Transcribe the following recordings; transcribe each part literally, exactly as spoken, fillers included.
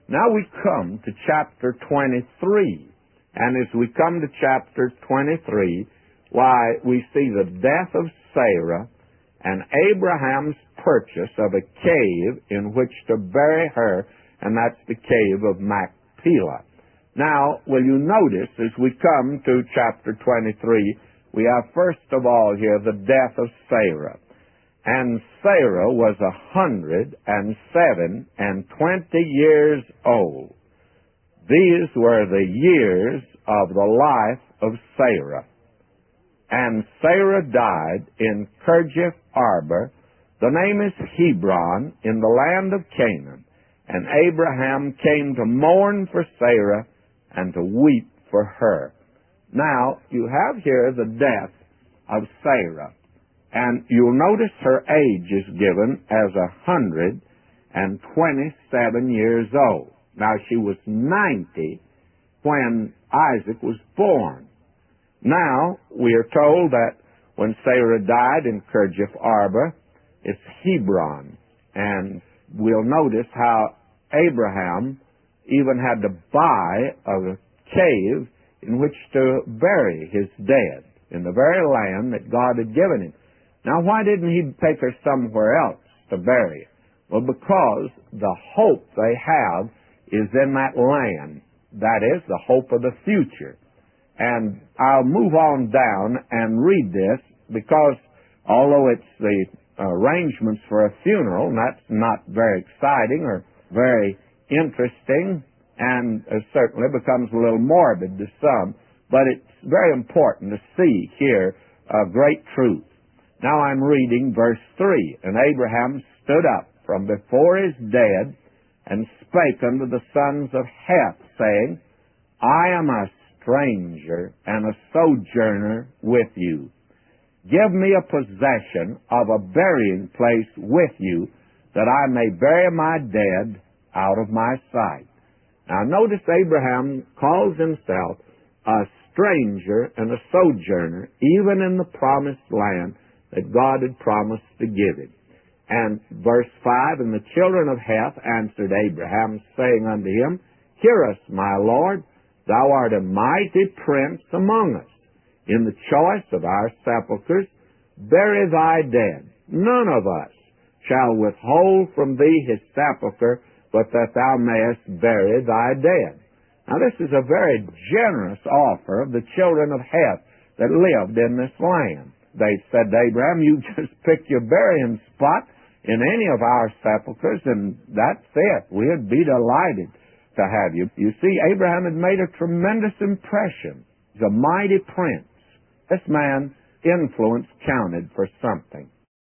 Now we come to chapter twenty-three. And as we come to chapter twenty-three, why, we see the death of Sarah and Abraham's purchase of a cave in which to bury her, and that's the cave of Machpelah. Now, will you notice, as we come to chapter twenty-three, we have first of all here the death of Sarah. And Sarah was a hundred and seven and twenty years old. These were the years of the life of Sarah. And Sarah died in Kirjath Arba. The name is Hebron, in the land of Canaan. And Abraham came to mourn for Sarah and to weep for her. Now, you have here the death of Sarah. And you'll notice her age is given as a hundred and twenty-seven years old. Now, she was ninety when Isaac was born. Now, we are told that when Sarah died in Kirjath Arba, it's Hebron. And we'll notice how Abraham even had to buy a cave in which to bury his dead, in the very land that God had given him. Now, why didn't he take her somewhere else to bury her? Well, because the hope they have is in that land. That is, the hope of the future. And I'll move on down and read this, because although it's the arrangements for a funeral, and that's not very exciting or very interesting, and uh, certainly becomes a little morbid to some, but it's very important to see here a great truth. Now I'm reading verse three. And Abraham stood up from before his dead, and spake unto the sons of Heth, saying, I am a stranger and a sojourner with you. Give me a possession of a burying place with you, that I may bury my dead out of my sight. Now notice Abraham calls himself a stranger and a sojourner, even in the promised land that God had promised to give him. And verse five, And the children of Heth answered Abraham, saying unto him, Hear us, my Lord, thou art a mighty prince among us. In the choice of our sepulchres, bury thy dead. None of us shall withhold from thee his sepulchre, but that thou mayest bury thy dead. Now this is a very generous offer of the children of Heth that lived in this land. They said to Abraham, You just pick your burying spot in any of our sepulchres, and that's it. We'd be delighted to have you. You see, Abraham had made a tremendous impression. He's a mighty prince. This man's influence counted for something.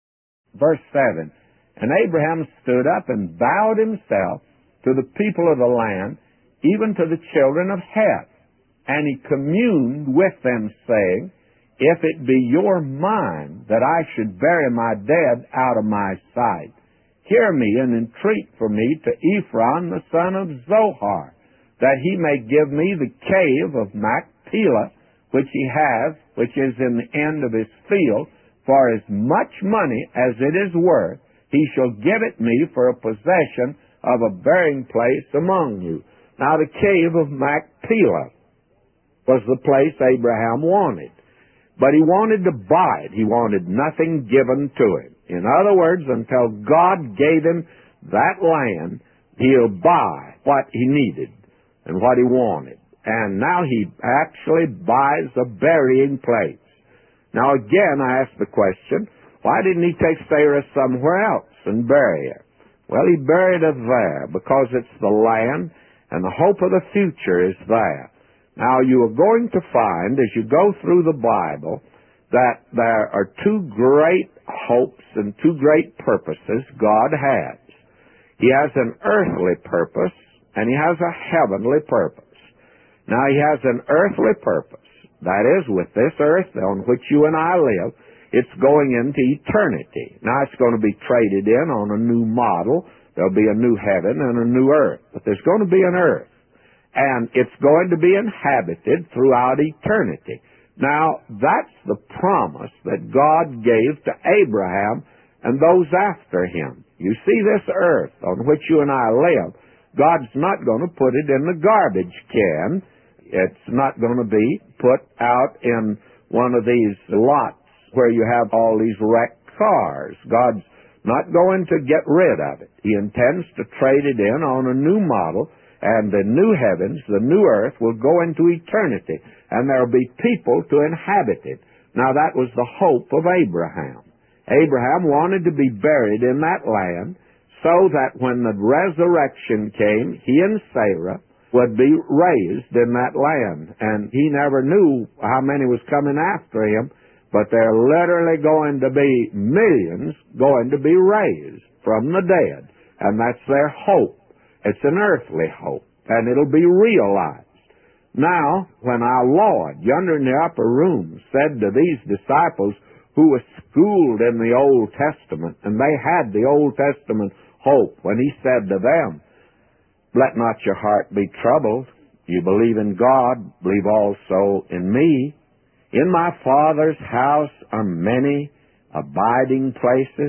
Verse seven, And Abraham stood up and bowed himself to the people of the land, even to the children of Heth. And he communed with them, saying, If it be your mind that I should bury my dead out of my sight, hear me and entreat for me to Ephron the son of Zohar, that he may give me the cave of Machpelah, which he has, which is in the end of his field, for as much money as it is worth, he shall give it me for a possession of a burying place among you. Now the cave of Machpelah was the place Abraham wanted. But he wanted to buy it. He wanted nothing given to him. In other words, until God gave him that land, he'll buy what he needed and what he wanted. And now he actually buys a burying place. Now again, I ask the question, why didn't he take Sarah somewhere else and bury her? Well, he buried her there because it's the land and the hope of the future is there. Now, you are going to find, as you go through the Bible, that there are two great hopes and two great purposes God has. He has an earthly purpose, and he has a heavenly purpose. Now, he has an earthly purpose. That is, with this earth on which you and I live, it's going into eternity. Now, it's going to be traded in on a new model. There'll be a new heaven and a new earth. But there's going to be an earth. And it's going to be inhabited throughout eternity. Now, that's the promise that God gave to Abraham and those after him. You see, this earth on which you and I live, God's not going to put it in the garbage can. It's not going to be put out in one of these lots where you have all these wrecked cars. God's not going to get rid of it. He intends to trade it in on a new model, and the new heavens, the new earth, will go into eternity, and there will be people to inhabit it. Now, that was the hope of Abraham. Abraham wanted to be buried in that land so that when the resurrection came, he and Sarah would be raised in that land. And he never knew how many was coming after him, but they're literally going to be millions going to be raised from the dead. And that's their hope. It's an earthly hope, and it'll be realized. Now, when our Lord, yonder in the upper room, said to these disciples who were schooled in the Old Testament, and they had the Old Testament hope, when he said to them, "Let not your heart be troubled. You believe in God, believe also in me. In my Father's house are many abiding places.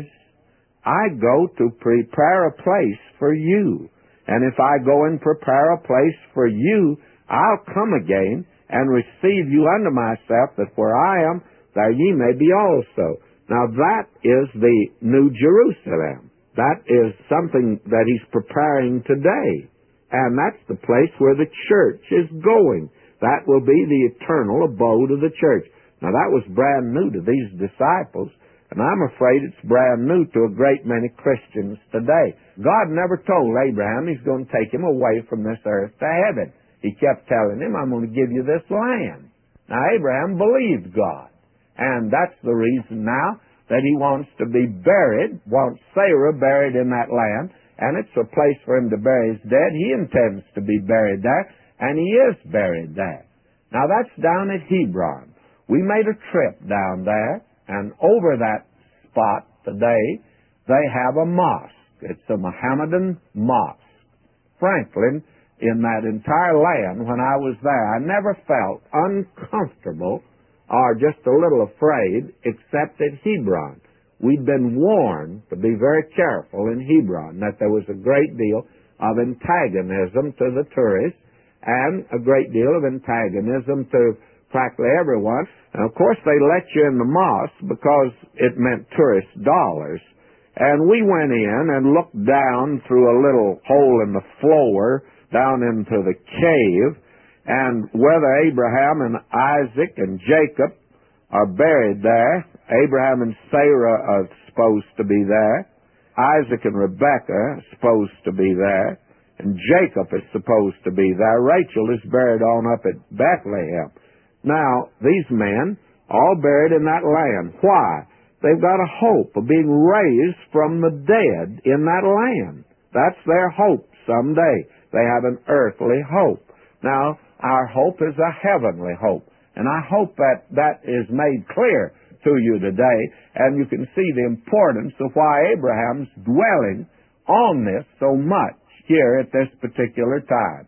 I go to prepare a place for you. And if I go and prepare a place for you, I'll come again and receive you unto myself, that where I am, there ye may be also." Now that is the New Jerusalem. That is something that he's preparing today. And that's the place where the church is going. That will be the eternal abode of the church. Now that was brand new to these disciples, and I'm afraid it's brand new to a great many Christians today. God never told Abraham he's going to take him away from this earth to heaven. He kept telling him, "I'm going to give you this land." Now Abraham believed God, and that's the reason now that he wants to be buried, wants Sarah buried in that land, and it's a place for him to bury his dead. He intends to be buried there, and he is buried there. Now that's down at Hebron. We made a trip down there, and over that spot today, they have a mosque. It's a Mohammedan mosque. Franklin, in that entire land, when I was there, I never felt uncomfortable or just a little afraid, except at Hebron. We'd been warned to be very careful in Hebron, that there was a great deal of antagonism to the tourists and a great deal of antagonism to practically everyone. And of course they let you in the mosque because it meant tourist dollars. And we went in and looked down through a little hole in the floor down into the cave, and whether Abraham and Isaac and Jacob are buried there. Abraham and Sarah are supposed to be there. Isaac and Rebekah are supposed to be there. And Jacob is supposed to be there. Rachel is buried on up at Bethlehem. Now, these men, all buried in that land. Why? They've got a hope of being raised from the dead in that land. That's their hope someday. They have an earthly hope. Now, our hope is a heavenly hope. And I hope that that is made clear to you today, and you can see the importance of why Abraham's dwelling on this so much here at this particular time.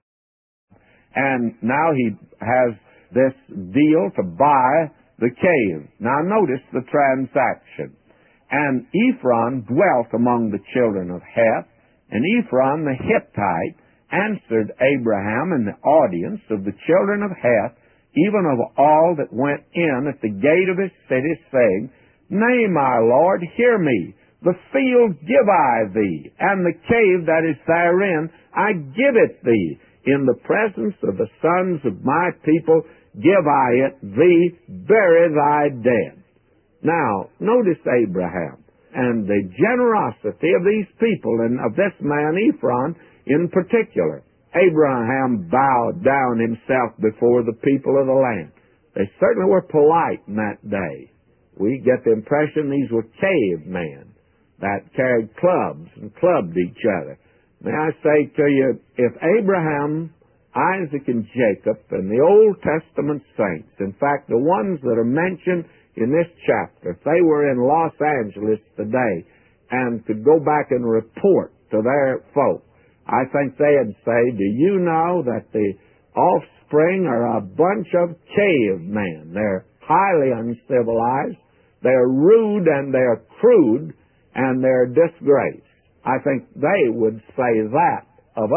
And now he has this deal to buy the cave. Now notice the transaction. And Ephron dwelt among the children of Heth, and Ephron the Hittite answered Abraham in the audience of the children of Heth, even of all that went in at the gate of his city, saying, "Nay, my Lord, hear me. The field give I thee, and the cave that is therein I give it thee. In the presence of the sons of my people give I it thee. Bury thy dead." Now, notice Abraham and the generosity of these people, and of this man Ephron in particular. Abraham bowed down himself before the people of the land. They certainly were polite in that day. We get the impression these were cavemen that carried clubs and clubbed each other. May I say to you, if Abraham, Isaac, and Jacob, and the Old Testament saints, in fact, the ones that are mentioned in this chapter, if they were in Los Angeles today and could go back and report to their folk, I think they'd say, "Do you know that the offspring are a bunch of cavemen? They're highly uncivilized, they're rude, and they're crude, and they're disgraced." I think they would say that of us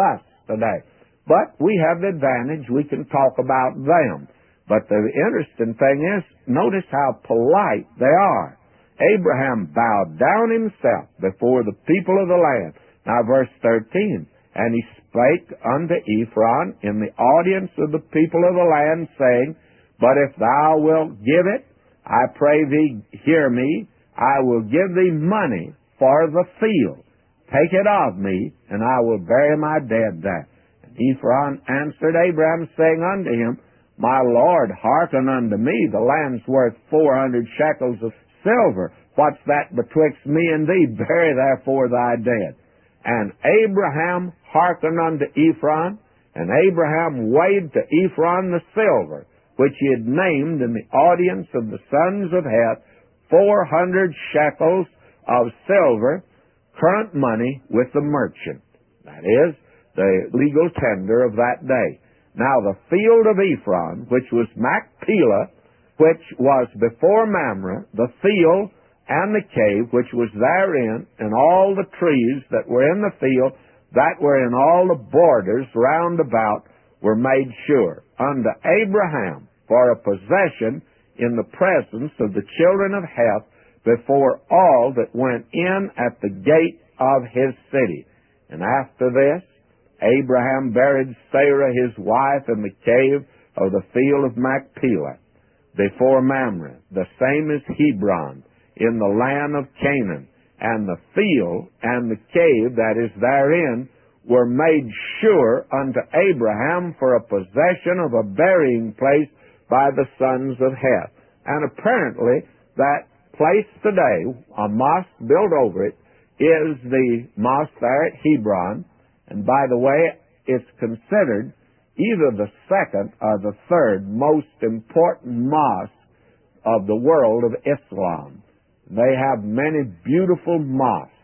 today. But we have the advantage, we can talk about them. But the interesting thing is, notice how polite they are. Abraham bowed down himself before the people of the land. Now verse thirteen, and he spake unto Ephron in the audience of the people of the land, saying, But if thou wilt give it, I pray thee, hear me, I will give thee money for the field. Take it of me, and I will bury my dead there. And Ephron answered Abraham, saying unto him, My Lord, hearken unto me, the land's worth four hundred shekels of silver. What's that betwixt me and thee? Bury therefore thy dead. And Abraham hearkened unto Ephron, and Abraham weighed to Ephron the silver, which he had named in the audience of the sons of Heth, four hundred shekels of silver, current money with the merchant. That is, the legal tender of that day. Now the field of Ephron, which was Machpelah, which was before Mamre, the field and the cave which was therein, and all the trees that were in the field, that were in all the borders round about, were made sure unto Abraham for a possession in the presence of the children of Heth, before all that went in at the gate of his city. And after this, Abraham buried Sarah his wife in the cave of the field of Machpelah, before Mamre, the same as Hebron, in the land of Canaan. And the field and the cave that is therein were made sure unto Abraham for a possession of a burying place by the sons of Heth. And apparently that place today, a mosque built over it, is the mosque there at Hebron. And by the way, it's considered either the second or the third most important mosque of the world of Islam. They have many beautiful mosques,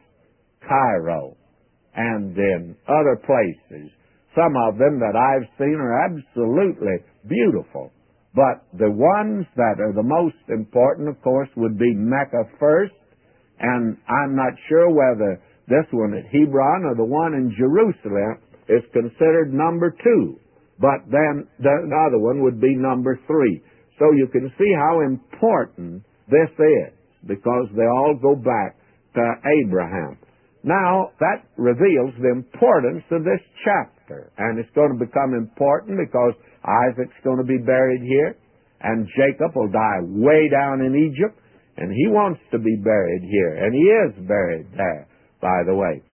Cairo, and in other places. Some of them that I've seen are absolutely beautiful. But the ones that are the most important, of course, would be Mecca first, and I'm not sure whether this one at Hebron or the one in Jerusalem is considered number two. But then the other one would be number three. So you can see how important this is, because they all go back to Abraham. Now, that reveals the importance of this chapter. And it's going to become important because Isaac's going to be buried here, and Jacob will die way down in Egypt, and he wants to be buried here, and he is buried there, by the way.